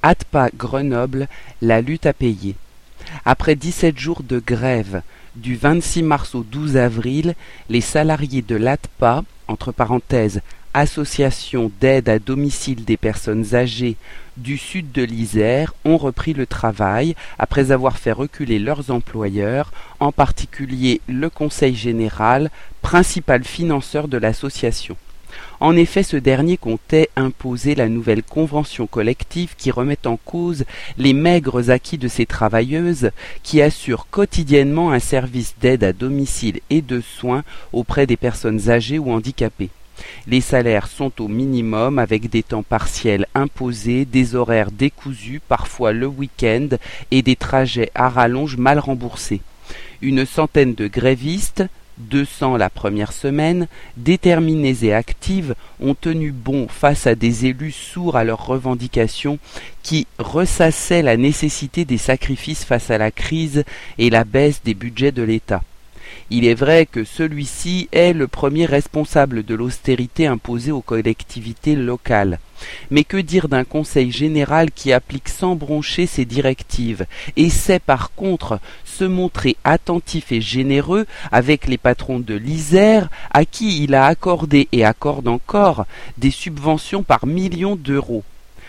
ATPA Grenoble, la lutte a payé. Après 17 jours de grève, du 26 mars au 12 avril, les salariés de l'ATPA, entre parenthèses, Association d'aide à domicile des personnes âgées du sud de l'Isère, ont repris le travail après avoir fait reculer leurs employeurs, en particulier le Conseil général, principal financeur de l'association. En effet, ce dernier comptait imposer la nouvelle convention collective qui remet en cause les maigres acquis de ces travailleuses qui assurent quotidiennement un service d'aide à domicile et de soins auprès des personnes âgées ou handicapées. Les salaires sont au minimum avec des temps partiels imposés, des horaires décousus, parfois le week-end, et des trajets à rallonge mal remboursés. Une centaine de grévistes, 200 la première semaine, déterminées et actives, ont tenu bon face à des élus sourds à leurs revendications qui ressassaient la nécessité des sacrifices face à la crise et la baisse des budgets de l'État. Il est vrai que celui-ci est le premier responsable de l'austérité imposée aux collectivités locales. Mais que dire d'un conseil général qui applique sans broncher ses directives et sait par contre se montrer attentif et généreux avec les patrons de l'Isère à qui il a accordé et accorde encore des subventions par millions d'euros.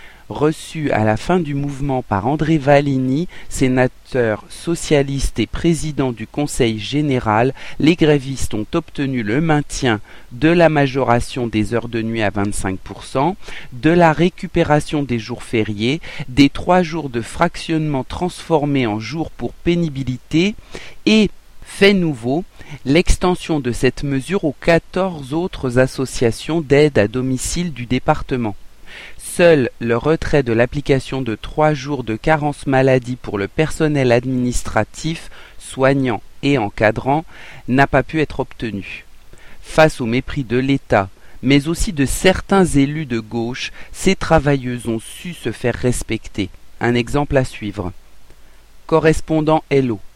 Reçu à la fin du mouvement par André Valigny, sénateur socialiste et président du Conseil général, les grévistes ont obtenu le maintien de la majoration des heures de nuit à 25%, de la récupération des jours fériés, des 3 jours de fractionnement transformés en jours pour pénibilité et, fait nouveau, l'extension de cette mesure aux 14 autres associations d'aide à domicile du département. Seul le retrait de l'application de 3 jours de carence maladie pour le personnel administratif, soignant et encadrant n'a pas pu être obtenu. Face au mépris de l'État, mais aussi de certains élus de gauche, ces travailleuses ont su se faire respecter. Un exemple à suivre. Correspondant Hello.